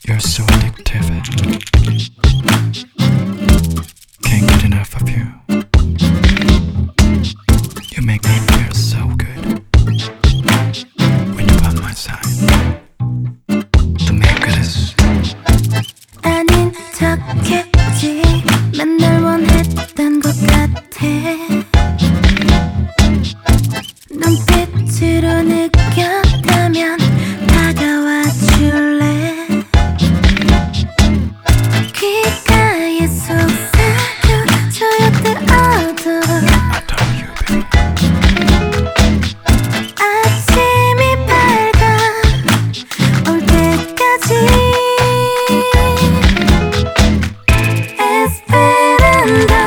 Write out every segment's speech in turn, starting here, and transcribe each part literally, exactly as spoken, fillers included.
You're so addictive. Can't get enough of you. You make me feel so good when you're by my side. To make us 아닌 척했지 맨날 원했던 것 같아 눈빛으로 느꼈다면 다가와 줄래 귓가에 속삭여 조여들어도 I told you, baby. 아침이 밝아 올 때까지 에스페란도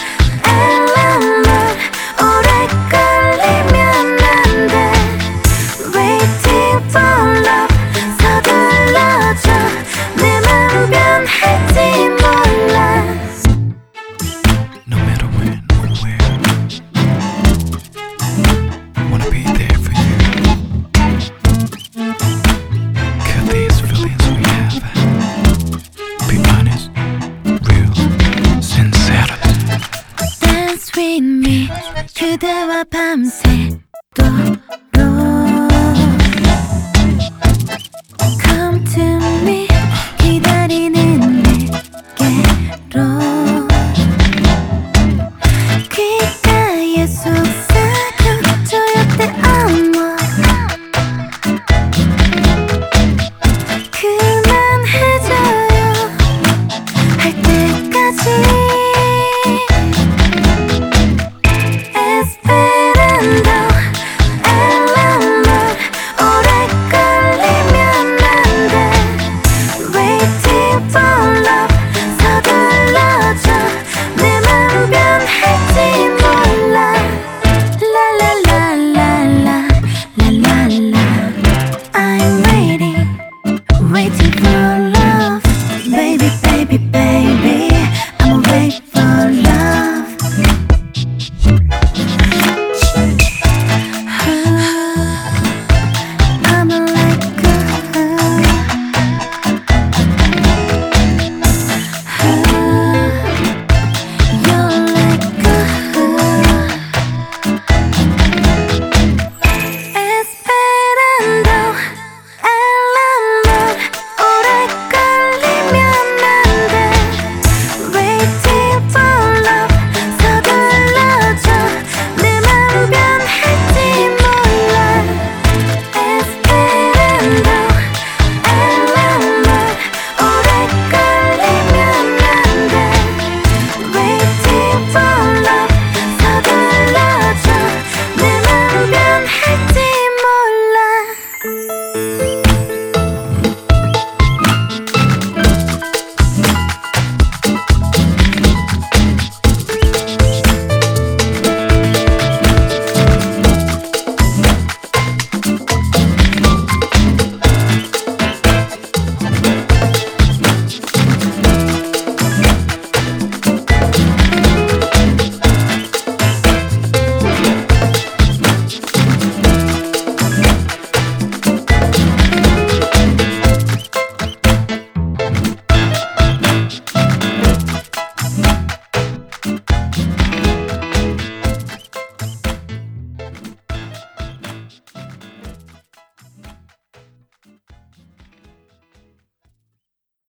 엘라만 오래 걸리면 안돼 Waiting for love 서둘러줘 내 맘 변할지 몰라 No matter when or where, wanna be there for you. Kill these feelings we have. Be honest, real, sincere. Dance with me 그대와 밤새 또